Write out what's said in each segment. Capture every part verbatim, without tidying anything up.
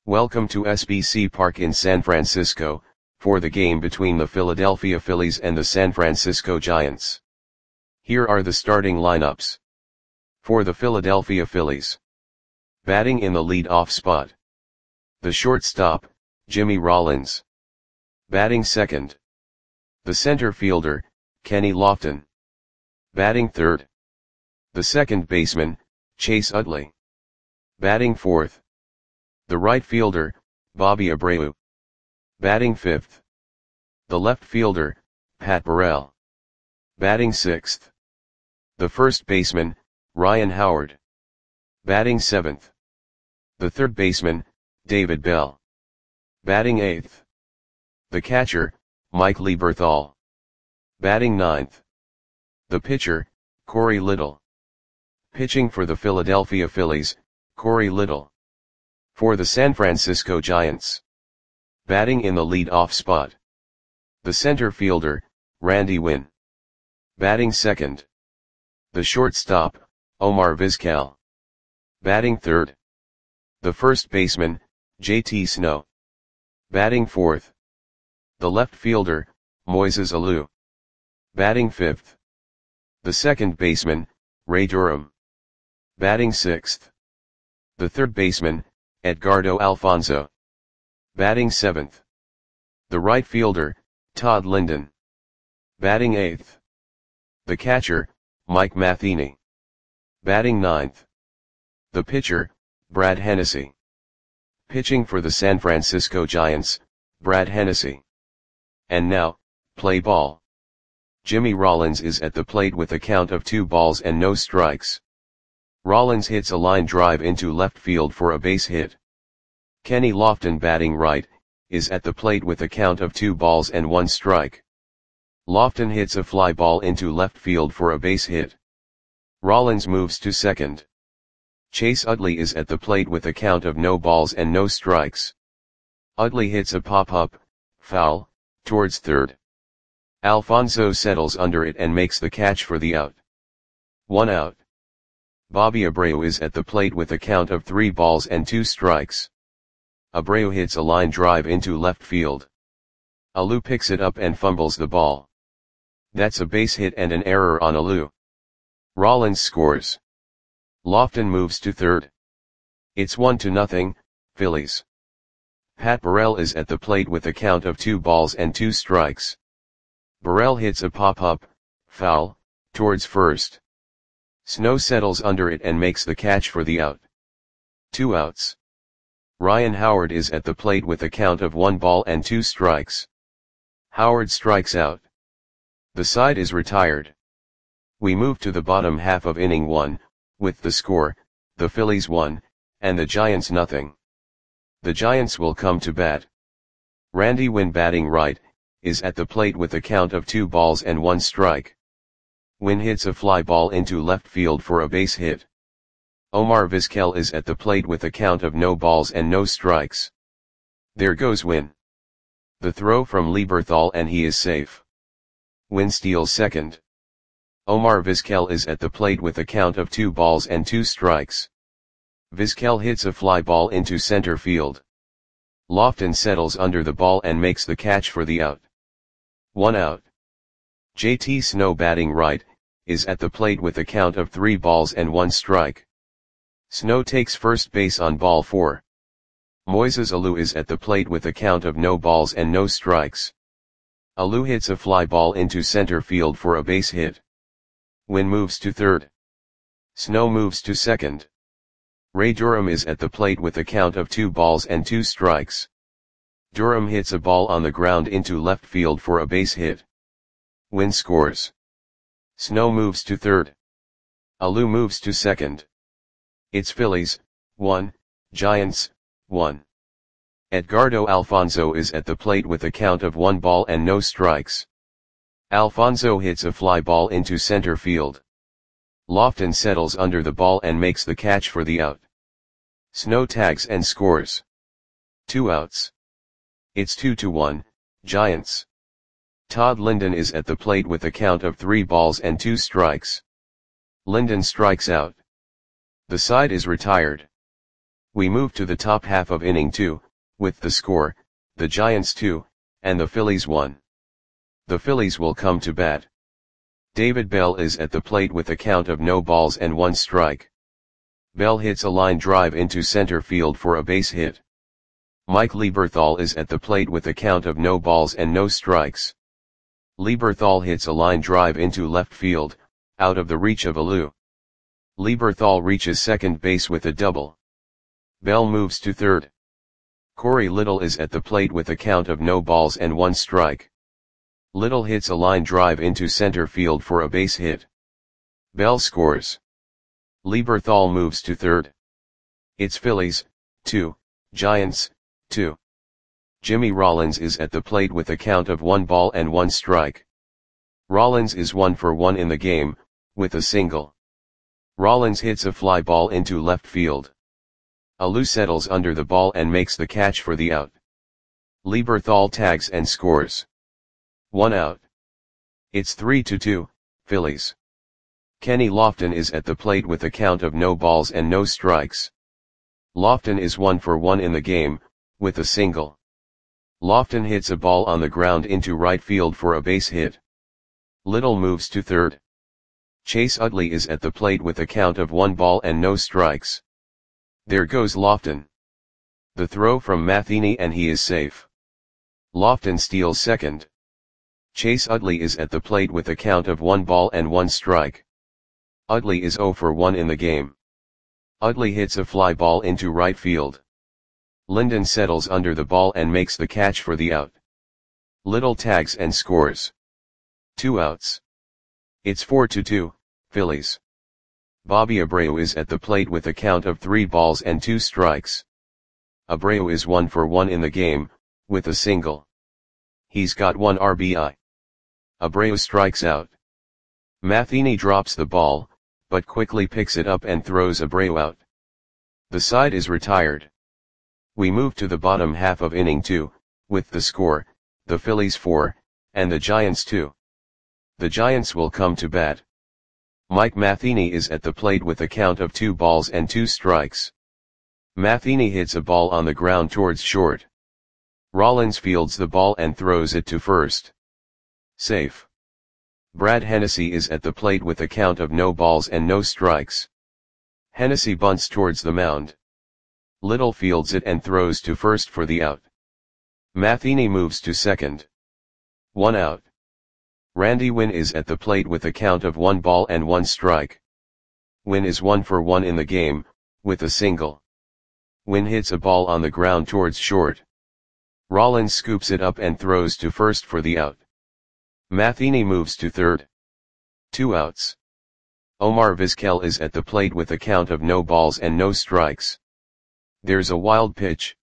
Welcome to S B C Park in San Francisco, for the game between the Philadelphia Phillies and the San Francisco Giants. Here are the starting lineups. For the Philadelphia Phillies. Batting in the lead-off spot. The shortstop, Jimmy Rollins. Batting second. The center fielder, Kenny Lofton. Batting third. The second baseman, Chase Utley. Batting fourth. The right fielder, Bobby Abreu. Batting fifth. The left fielder, Pat Burrell. Batting sixth. The first baseman, Ryan Howard. Batting seventh. The third baseman, David Bell. Batting eighth. The catcher, Mike Lieberthal. Batting ninth. The pitcher, Corey Little. Pitching for the Philadelphia Phillies, Corey Little. For the San Francisco Giants. Batting in the lead-off spot. The center fielder, Randy Winn. Batting second. The shortstop, Omar Vizquel. Batting third. The first baseman, J T Snow. Batting fourth. The left fielder, Moises Alou. Batting fifth. The second baseman, Ray Durham. Batting sixth. The third baseman, Edgardo Alfonzo. Batting seventh. The right fielder, Todd Linden. Batting eighth. The catcher, Mike Matheny. Batting ninth. The pitcher, Brad Hennessy. Pitching for the San Francisco Giants, Brad Hennessy. And now, play ball. Jimmy Rollins is at the plate with a count of two balls and no strikes. Rollins hits a line drive into left field for a base hit. Kenny Lofton, batting right, is at the plate with a count of two balls and one strike. Lofton hits a fly ball into left field for a base hit. Rollins moves to second. Chase Utley is at the plate with a count of no balls and no strikes. Utley hits a pop-up, foul, towards third. Alfonzo settles under it and makes the catch for the out. One out. Bobby Abreu is at the plate with a count of three balls and two strikes. Abreu hits a line drive into left field. Alou picks it up and fumbles the ball. That's a base hit and an error on Alou. Rollins scores. Lofton moves to third. It's one to nothing, Phillies. Pat Burrell is at the plate with a count of two balls and two strikes. Burrell hits a pop-up, foul, towards first. Snow settles under it and makes the catch for the out. Two outs. Ryan Howard is at the plate with a count of one ball and two strikes. Howard strikes out. The side is retired. We move to the bottom half of inning one, with the score, the Phillies one, and the Giants nothing. The Giants will come to bat. Randy Winn, batting right, is at the plate with a count of two balls and one strike. Winn hits a fly ball into left field for a base hit. Omar Vizquel is at the plate with a count of no balls and no strikes. There goes Winn. The throw from Lieberthal and he is safe. Winn steals second. Omar Vizquel is at the plate with a count of two balls and two strikes. Vizquel hits a fly ball into center field. Lofton settles under the ball and makes the catch for the out. One out. J T Snow, batting right, is at the plate with a count of three balls and one strike. Snow takes first base on ball four. Moises Alou is at the plate with a count of no balls and no strikes. Alou hits a fly ball into center field for a base hit. Winn moves to third. Snow moves to second. Ray Durham is at the plate with a count of two balls and two strikes. Durham hits a ball on the ground into left field for a base hit. Winn scores. Snow moves to third. Alou moves to second. It's Phillies, one, Giants, one. Edgardo Alfonzo is at the plate with a count of one ball and no strikes. Alfonzo hits a fly ball into center field. Lofton settles under the ball and makes the catch for the out. Snow tags and scores. Two outs. It's two to one, Giants. Todd Linden is at the plate with a count of three balls and two strikes. Linden strikes out. The side is retired. We move to the top half of inning two, with the score, the Giants two, and the Phillies one. The Phillies will come to bat. David Bell is at the plate with a count of no balls and one strike. Bell hits a line drive into center field for a base hit. Mike Lieberthal is at the plate with a count of no balls and no strikes. Lieberthal hits a line drive into left field, out of the reach of Alou. Lieberthal reaches second base with a double. Bell moves to third. Corey Little is at the plate with a count of no balls and one strike. Little hits a line drive into center field for a base hit. Bell scores. Lieberthal moves to third. It's Phillies, two, Giants, two. Jimmy Rollins is at the plate with a count of one ball and one strike. Rollins is one for one in the game, with a single. Rollins hits a fly ball into left field. Alou settles under the ball and makes the catch for the out. Lieberthal tags and scores. One out. It's three to two, Phillies. Kenny Lofton is at the plate with a count of no balls and no strikes. Lofton is one for one in the game, with a single. Lofton hits a ball on the ground into right field for a base hit. Little moves to third. Chase Utley is at the plate with a count of one ball and no strikes. There goes Lofton. The throw from Matheny and he is safe. Lofton steals second. Chase Utley is at the plate with a count of one ball and one strike. Utley is zero for one in the game. Utley hits a fly ball into right field. Linden settles under the ball and makes the catch for the out. Little tags and scores. Two outs. It's four to two, Phillies. Bobby Abreu is at the plate with a count of three balls and two strikes. Abreu is one for one in the game, with a single. He's got one R B I. Abreu strikes out. Matheny drops the ball, but quickly picks it up and throws Abreu out. The side is retired. We move to the bottom half of inning two, with the score, the Phillies four, and the Giants two. The Giants will come to bat. Mike Matheny is at the plate with a count of two balls and two strikes. Matheny hits a ball on the ground towards short. Rollins fields the ball and throws it to first. Safe. Brad Hennessy is at the plate with a count of no balls and no strikes. Hennessy bunts towards the mound. Little fields it and throws to first for the out. Matheny moves to second. One out. Randy Winn is at the plate with a count of one ball and one strike. Winn is one for one in the game, with a single. Winn hits a ball on the ground towards short. Rollins scoops it up and throws to first for the out. Matheny moves to third. Two outs. Omar Vizquel is at the plate with a count of no balls and no strikes. There's a wild pitch.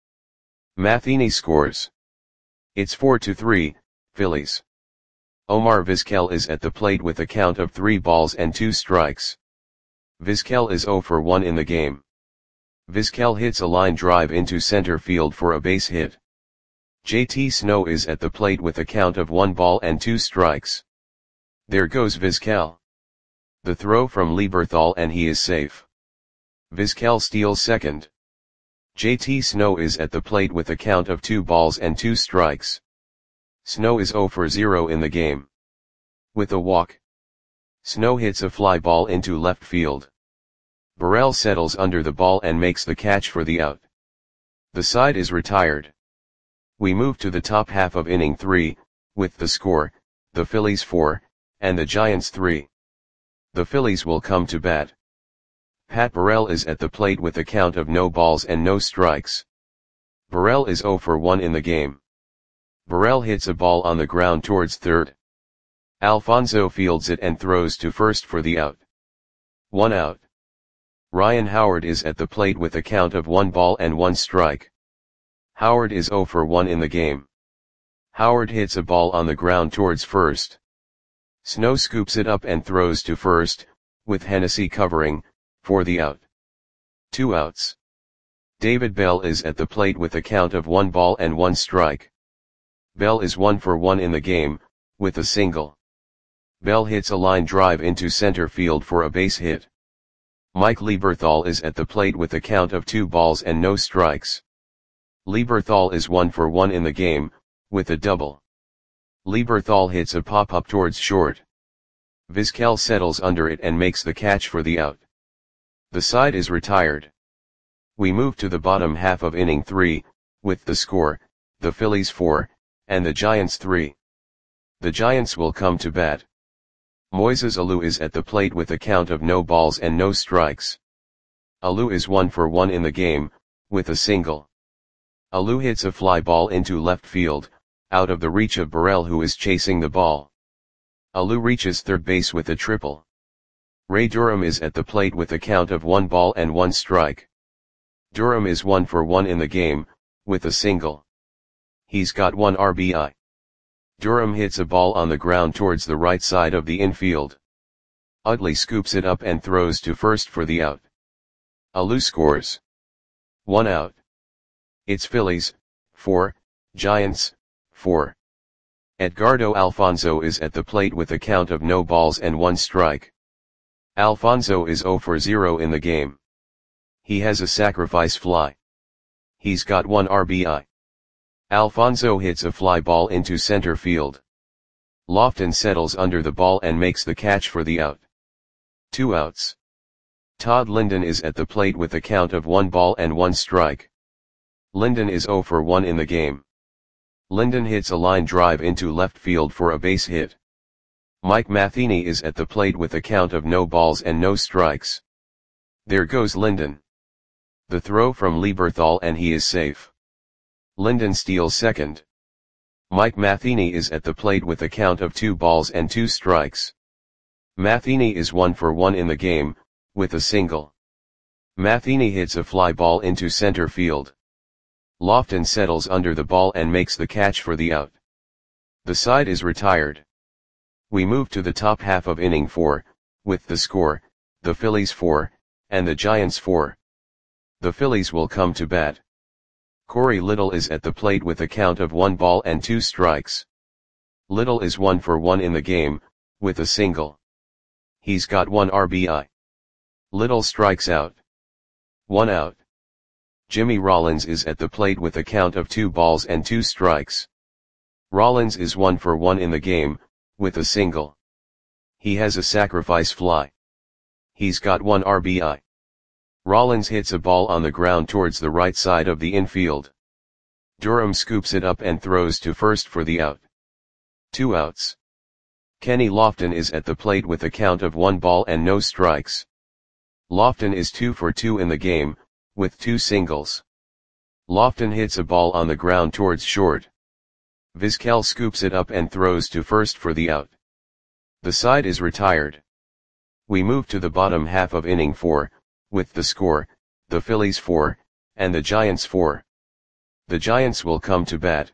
Matheny scores. It's four to three, Phillies. Omar Vizquel is at the plate with a count of three balls and two strikes. Vizquel is zero for one in the game. Vizquel hits a line drive into center field for a base hit. J T Snow is at the plate with a count of one ball and two strikes. There goes Vizquel. The throw from Lieberthal and he is safe. Vizquel steals second. J T Snow is at the plate with a count of two balls and two strikes. Snow is zero for zero in the game. With a walk. Snow hits a fly ball into left field. Burrell settles under the ball and makes the catch for the out. The side is retired. We move to the top half of inning three, with the score, the Phillies four, and the Giants three. The Phillies will come to bat. Pat Burrell is at the plate with a count of no balls and no strikes. Burrell is zero for one in the game. Burrell hits a ball on the ground towards third. Alfonso fields it and throws to first for the out. One out. Ryan Howard is at the plate with a count of one ball and one strike. Howard is zero for one in the game. Howard hits a ball on the ground towards first. Snow scoops it up and throws to first, with Hennessy covering, for the out. Two outs. David Bell is at the plate with a count of one ball and one strike. Bell is one for one in the game, with a single. Bell hits a line drive into center field for a base hit. Mike Lieberthal is at the plate with a count of two balls and no strikes. Lieberthal is one for one in the game, with a double. Lieberthal hits a pop-up towards short. Vizquel settles under it and makes the catch for the out. The side is retired. We move to the bottom half of inning three, with the score, the Phillies four, and the Giants three. The Giants will come to bat. Moises Alou is at the plate with a count of no balls and no strikes. Alou is one for one in the game, with a single. Alou hits a fly ball into left field, out of the reach of Burrell, who is chasing the ball. Alou reaches third base with a triple. Ray Durham is at the plate with a count of one ball and one strike. Durham is one for one in the game, with a single. He's got one R B I. Durham hits a ball on the ground towards the right side of the infield. Utley scoops it up and throws to first for the out. Alou scores. One out. It's Phillies, four, Giants, four. Edgardo Alfonzo is at the plate with a count of no balls and one strike. Alfonzo is zero for zero in the game. He has a sacrifice fly. He's got one R B I. Alfonzo hits a fly ball into center field. Lofton settles under the ball and makes the catch for the out. Two outs. Todd Linden is at the plate with a count of one ball and one strike. Linden is zero for one in the game. Linden hits a line drive into left field for a base hit. Mike Matheny is at the plate with a count of no balls and no strikes. There goes Linden. The throw from Lieberthal and he is safe. Linden steals second. Mike Matheny is at the plate with a count of two balls and two strikes. Matheny is one for one in the game, with a single. Matheny hits a fly ball into center field. Lofton settles under the ball and makes the catch for the out. The side is retired. We move to the top half of inning four, with the score, the Phillies four, and the Giants four. The Phillies will come to bat. Corey Little is at the plate with a count of one ball and two strikes. Little is one for one in the game, with a single. He's got one R B I. Little strikes out. One out. Jimmy Rollins is at the plate with a count of two balls and two strikes. Rollins is one for one in the game, with a single. He has a sacrifice fly. He's got one R B I. Rollins hits a ball on the ground towards the right side of the infield. Durham scoops it up and throws to first for the out. Two outs. Kenny Lofton is at the plate with a count of one ball and no strikes. Lofton is two for two in the game, with two singles. Lofton hits a ball on the ground towards short. Vizquel scoops it up and throws to first for the out. The side is retired. We move to the bottom half of inning four, with the score, the Phillies four, and the Giants four. The Giants will come to bat.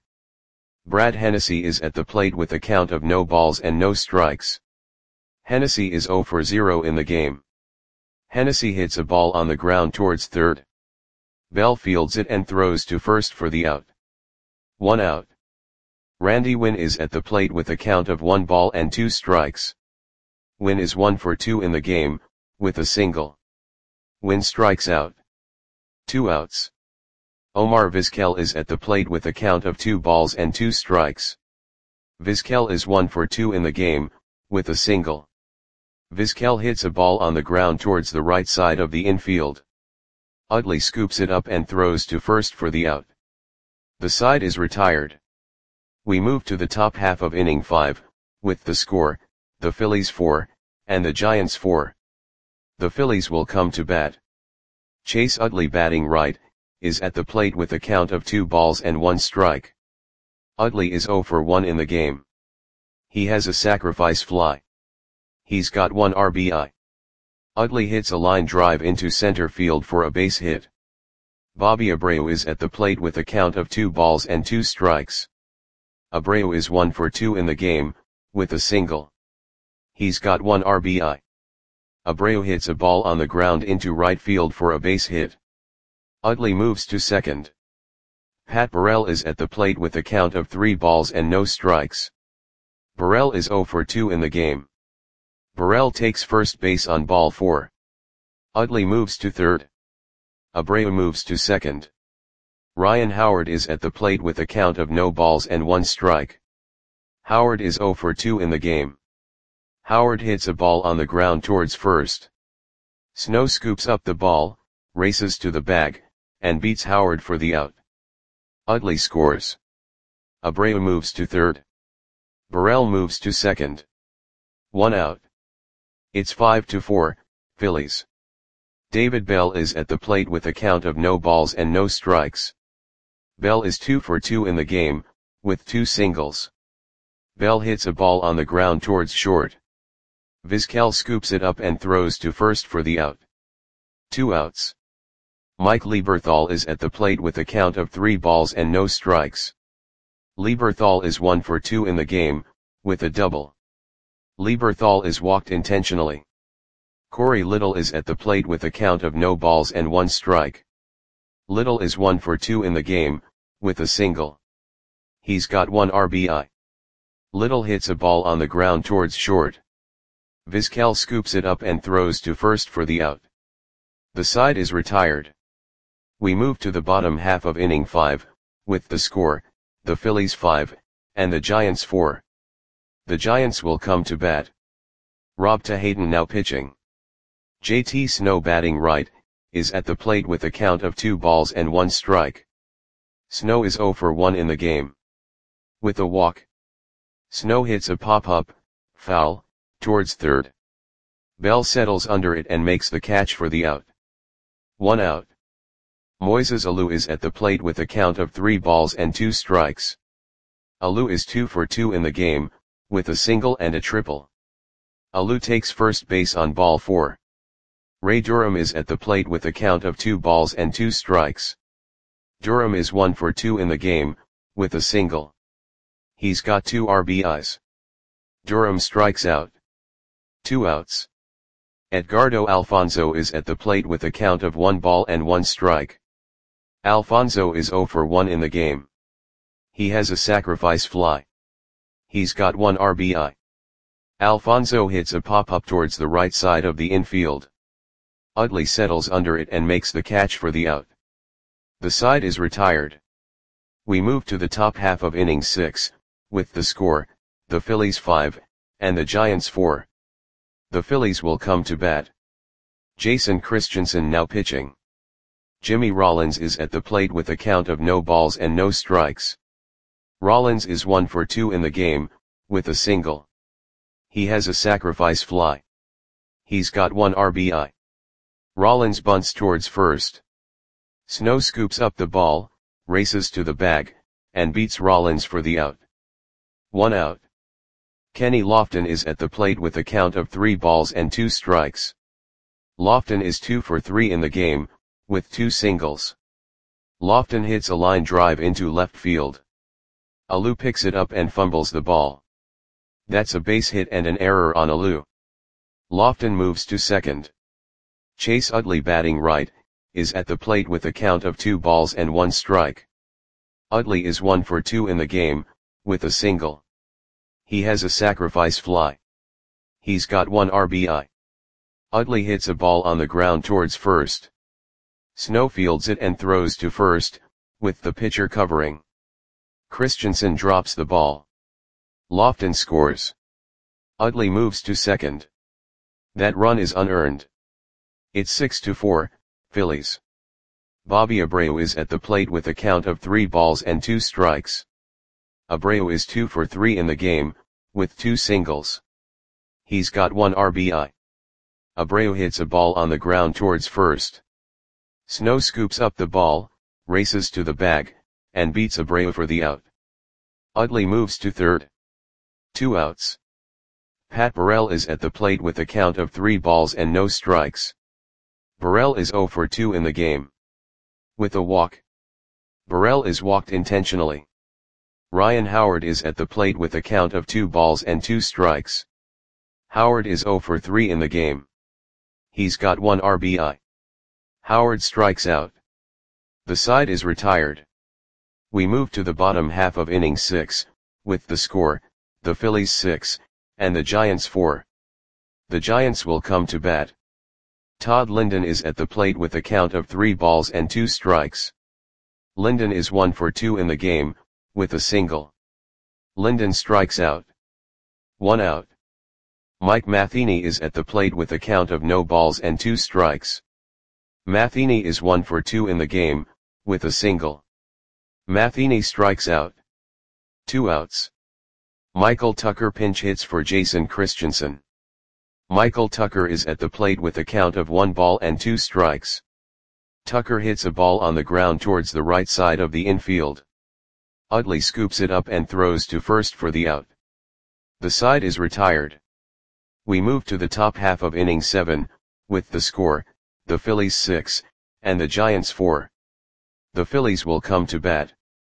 Brad Hennessy is at the plate with a count of no balls and no strikes. Hennessy is zero for zero in the game. Hennessy hits a ball on the ground towards third. Bell fields it and throws to first for the out. One out. Randy Winn is at the plate with a count of one ball and two strikes. Winn is one for two in the game, with a single. Winn strikes out. Two outs. Omar Vizquel is at the plate with a count of two balls and two strikes. Vizquel is one for two in the game, with a single. Vizquel hits a ball on the ground towards the right side of the infield. Utley scoops it up and throws to first for the out. The side is retired. We move to the top half of inning five, with the score, the Phillies four, and the Giants four. The Phillies will come to bat. Chase Utley, batting right, is at the plate with a count of two balls and one strike. Utley is zero for one in the game. He has a sacrifice fly. He's got one R B I. Utley hits a line drive into center field for a base hit. Bobby Abreu is at the plate with a count of two balls and two strikes. Abreu is one for two in the game, with a single. He's got one R B I. Abreu hits a ball on the ground into right field for a base hit. Utley moves to second. Pat Burrell is at the plate with a count of three balls and no strikes. Burrell is zero for two in the game. Burrell takes first base on ball four. Utley moves to third. Abreu moves to second. Ryan Howard is at the plate with a count of no balls and one strike. Howard is zero for two in the game. Howard hits a ball on the ground towards first. Snow scoops up the ball, races to the bag, and beats Howard for the out. Utley scores. Abreu moves to third. Burrell moves to second. One out. It's five to four, Phillies. David Bell is at the plate with a count of no balls and no strikes. Bell is two for two in the game, with two singles. Bell hits a ball on the ground towards short. Vizquel scoops it up and throws to first for the out. Two outs. Mike Lieberthal is at the plate with a count of three balls and no strikes. Lieberthal is one for two in the game, with a double. Lieberthal is walked intentionally. Corey Little is at the plate with a count of no balls and one strike. Little is one for two in the game, with a single. He's got one R B I. Little hits a ball on the ground towards short. Vizquel scoops it up and throws to first for the out. The side is retired. We move to the bottom half of inning five, with the score, the Phillies five, and the Giants four. The Giants will come to bat. Rob Tahayden now pitching. J T Snow batting right, is at the plate with a count of two balls and one strike. Snow is zero for one in the game. With a walk. Snow hits a pop-up, foul, towards third. Bell settles under it and makes the catch for the out. One out. Moises Alou is at the plate with a count of three balls and two strikes. Alou is two for two in the game, with a single and a triple. Alou takes first base on ball four. Ray Durham is at the plate with a count of two balls and two strikes. Durham is one for two in the game, with a single. He's got two R B Is. Durham strikes out. Two outs. Edgardo Alfonzo is at the plate with a count of one ball and one strike. Alfonzo is zero for one in the game. He has a sacrifice fly. He's got one R B I. Alfonzo hits a pop-up towards the right side of the infield. Utley settles under it and makes the catch for the out. The side is retired. We move to the top half of inning six, with the score, the Phillies five, and the Giants four. The Phillies will come to bat. Jason Christensen now pitching. Jimmy Rollins is at the plate with a count of no balls and no strikes. Rollins is one for two in the game, with a single. He has a sacrifice fly. He's got one R B I. Rollins bunts towards first. Snow scoops up the ball, races to the bag, and beats Rollins for the out. One out. Kenny Lofton is at the plate with a count of three balls and two strikes. Lofton is two for three in the game, with two singles. Lofton hits a line drive into left field. Alou picks it up and fumbles the ball. That's a base hit and an error on Alou. Lofton moves to second. Chase Utley batting right, is at the plate with a count of two balls and one strike. Utley is one for two in the game, with a single. He has a sacrifice fly. He's got one R B I. Utley hits a ball on the ground towards first. Snow fields it and throws to first, with the pitcher covering. Christensen drops the ball. Lofton scores. Utley moves to second. That run is unearned. It's six to four, Phillies. Bobby Abreu is at the plate with a count of three balls and two strikes. Abreu is two for three in the game, with two singles. He's got one R B I. Abreu hits a ball on the ground towards first. Snow scoops up the ball, races to the bag, and beats Abreu for the out. Utley moves to third. Two outs. Pat Burrell is at the plate with a count of three balls and no strikes. Burrell is zero for two in the game. With a walk. Burrell is walked intentionally. Ryan Howard is at the plate with a count of two balls and two strikes. Howard is zero for three in the game. He's got one R B I. Howard strikes out. The side is retired. We move to the bottom half of inning six, with the score, the Phillies six, and the Giants four. The Giants will come to bat. Todd Linden is at the plate with a count of three balls and two strikes. Linden is one for two in the game, with a single. Linden strikes out. One out. Mike Matheny is at the plate with a count of no balls and two strikes. Matheny is one for two in the game, with a single. Matheny strikes out. Two outs. Michael Tucker pinch hits for Jason Christensen. Michael Tucker is at the plate with a count of one ball and two strikes. Tucker hits a ball on the ground towards the right side of the infield. Utley scoops it up and throws to first for the out. The side is retired. We move to the top half of inning seven, with the score, the Phillies six, and the Giants four. The Phillies will come to bat.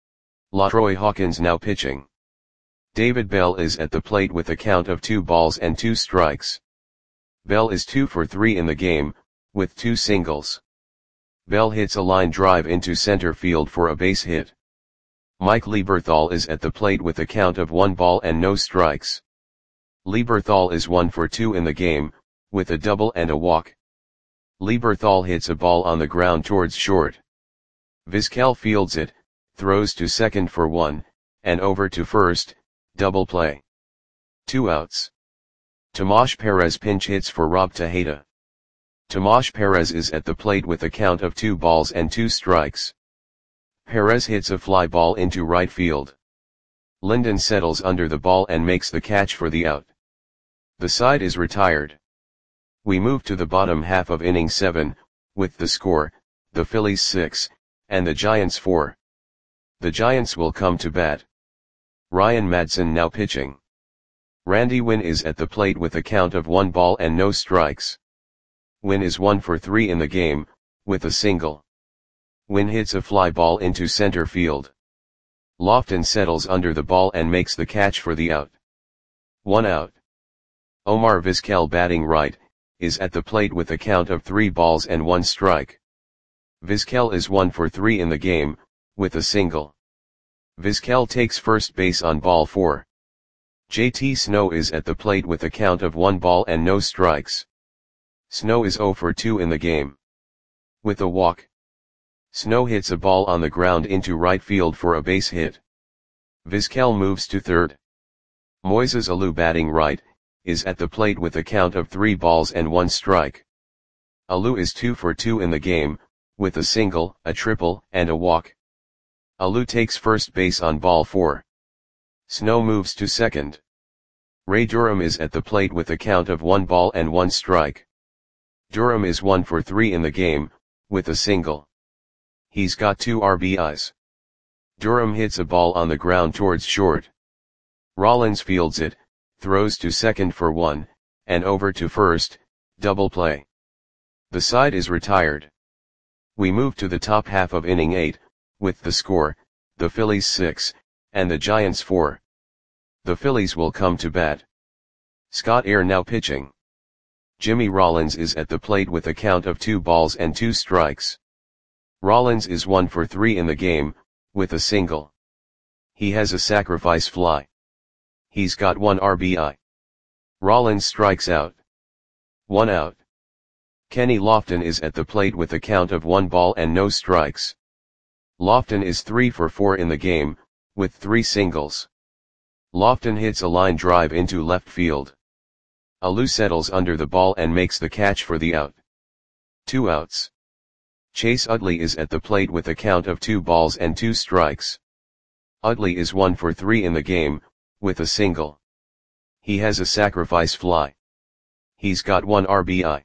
LaTroy Hawkins now pitching. David Bell is at the plate with a count of two balls and two strikes. Bell is two for three in the game, with two singles. Bell hits a line drive into center field for a base hit. Mike Lieberthal is at the plate with a count of one ball and no strikes. Lieberthal is one for two in the game, with a double and a walk. Lieberthal hits a ball on the ground towards short. Vizquel fields it, throws to second for one, and over to first, double play. Two outs. Tomas Perez pinch hits for Rob Tejeda. Tomas Perez is at the plate with a count of two balls and two strikes. Perez hits a fly ball into right field. Linden settles under the ball and makes the catch for the out. The side is retired. We move to the bottom half of inning seven, with the score, the Phillies six, and the Giants four. The Giants will come to bat. Ryan Madson now pitching. Randy Winn is at the plate with a count of one ball and no strikes. Winn is one for three in the game, with a single. Winn hits a fly ball into center field. Lofton settles under the ball and makes the catch for the out. One out. Omar Vizquel batting right, is at the plate with a count of three balls and one strike. Vizquel is one for three in the game, with a single. Vizquel takes first base on ball four. J T Snow is at the plate with a count of one ball and no strikes. Snow is zero for two in the game. With a walk. Snow hits a ball on the ground into right field for a base hit. Vizquel moves to third. Moises Alou batting right, is at the plate with a count of three balls and one strike. Alou is two for two in the game, with a single, a triple, and a walk. Alou takes first base on ball four. Snow moves to second. Ray Durham is at the plate with a count of one ball and one strike. Durham is one for three in the game, with a single. He's got two R B Is. Durham hits a ball on the ground towards short. Rollins fields it, throws to second for one, and over to first, double play. The side is retired. We move to the top half of inning eight, with the score, the Phillies six, and the Giants four. The Phillies will come to bat. Scott Air now pitching. Jimmy Rollins is at the plate with a count of two balls and two strikes. Rollins is one for three in the game, with a single. He has a sacrifice fly. He's got one R B I. Rollins strikes out. One out. Kenny Lofton is at the plate with a count of one ball and no strikes. Lofton is three for four in the game, with three singles. Lofton hits a line drive into left field. Alou settles under the ball and makes the catch for the out. Two outs. Chase Utley is at the plate with a count of two balls and two strikes. Utley is one for three in the game, with a single. He has a sacrifice fly. He's got one R B I.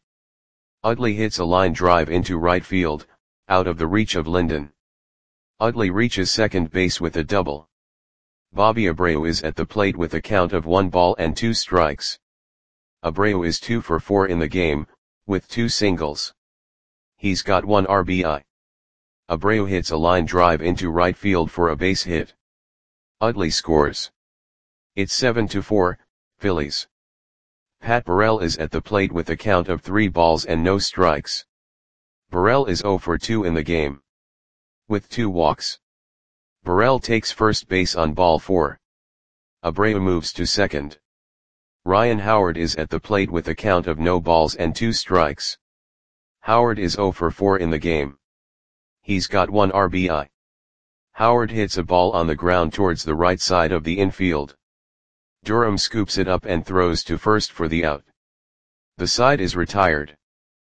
Utley hits a line drive into right field, out of the reach of Linden. Utley reaches second base with a double. Bobby Abreu is at the plate with a count of one ball and two strikes. Abreu is two for four in the game, with two singles. He's got one R B I. Abreu hits a line drive into right field for a base hit. Utley scores. It's seven to four, Phillies. Pat Burrell is at the plate with a count of three balls and no strikes. Burrell is zero for two in the game. With two walks. Burrell takes first base on ball four. Abreu moves to second. Ryan Howard is at the plate with a count of no balls and two strikes. Howard is zero for four in the game. He's got one R B I. Howard hits a ball on the ground towards the right side of the infield. Durham scoops it up and throws to first for the out. The side is retired.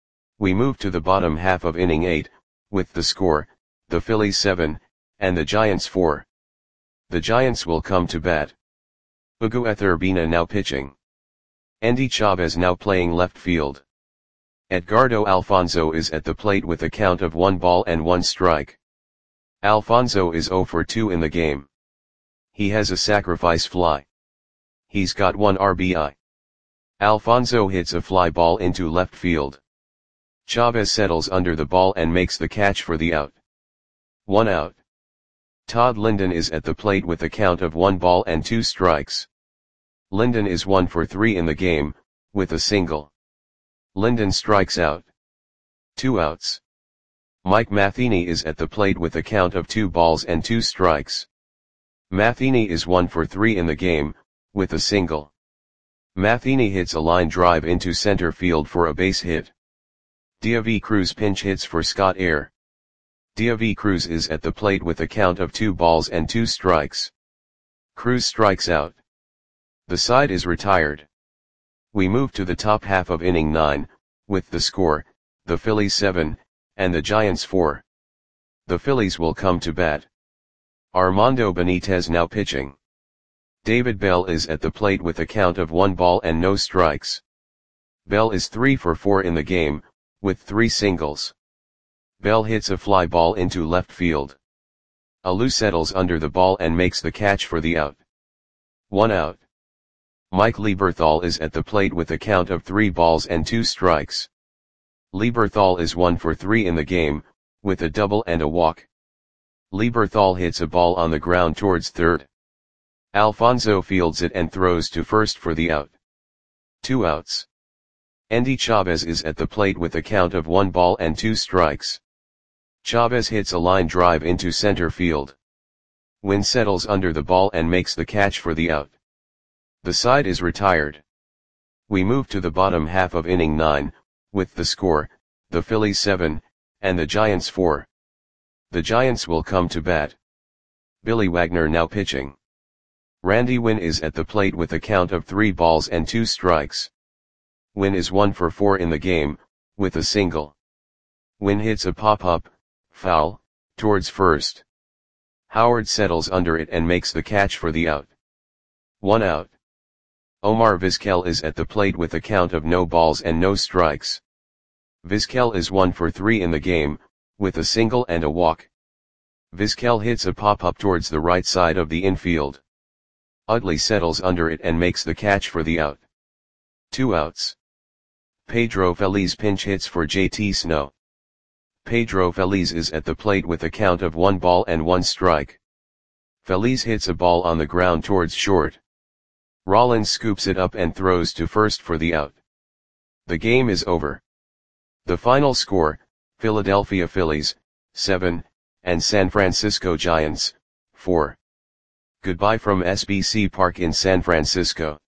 We move to the bottom half of inning eight, with the score, the Phillies seven, and the Giants four. The Giants will come to bat. Hugo Etherbina now pitching. Andy Chavez now playing left field. Edgardo Alfonzo is at the plate with a count of one ball and one strike. Alfonzo is zero for two in the game. He has a sacrifice fly. He's got one R B I. Alfonzo hits a fly ball into left field. Chavez settles under the ball and makes the catch for the out. One out. Todd Linden is at the plate with a count of one ball and two strikes. Linden is one for three in the game, with a single. Linden strikes out. Two outs. Mike Matheny is at the plate with a count of two balls and two strikes. Matheny is one for three in the game, with a single. Matheny hits a line drive into center field for a base hit. Diavi Cruz pinch hits for Scott Air. Diavi Cruz is at the plate with a count of two balls and two strikes. Cruz strikes out. The side is retired. We move to the top half of inning nine, with the score, the Phillies seven, and the Giants four. The Phillies will come to bat. Armando Benitez now pitching. David Bell is at the plate with a count of one ball and no strikes. Bell is three for four in the game, with three singles. Bell hits a fly ball into left field. Alou settles under the ball and makes the catch for the out. One out. Mike Lieberthal is at the plate with a count of three balls and two strikes. Lieberthal is one for three in the game, with a double and a walk. Lieberthal hits a ball on the ground towards third. Alfonzo fields it and throws to first for the out. Two outs. Andy Chavez is at the plate with a count of one ball and two strikes. Chavez hits a line drive into center field. Wynn settles under the ball and makes the catch for the out. The side is retired. We move to the bottom half of inning nine, with the score, the Phillies seven, and the Giants four. The Giants will come to bat. Billy Wagner now pitching. Randy Wynn is at the plate with a count of three balls and two strikes. Wynn is one for four in the game, with a single. Wynn hits a pop-up, foul, towards first. Howard settles under it and makes the catch for the out. One out. Omar Vizquel is at the plate with a count of no balls and no strikes. Vizquel is one for three in the game, with a single and a walk. Vizquel hits a pop-up towards the right side of the infield. Utley settles under it and makes the catch for the out. Two outs. Pedro Feliz pinch hits for J T Snow. Pedro Feliz is at the plate with a count of one ball and one strike. Feliz hits a ball on the ground towards short. Rollins scoops it up and throws to first for the out. The game is over. The final score, Philadelphia Phillies, seven, and San Francisco Giants, four. Goodbye from S B C Park in San Francisco.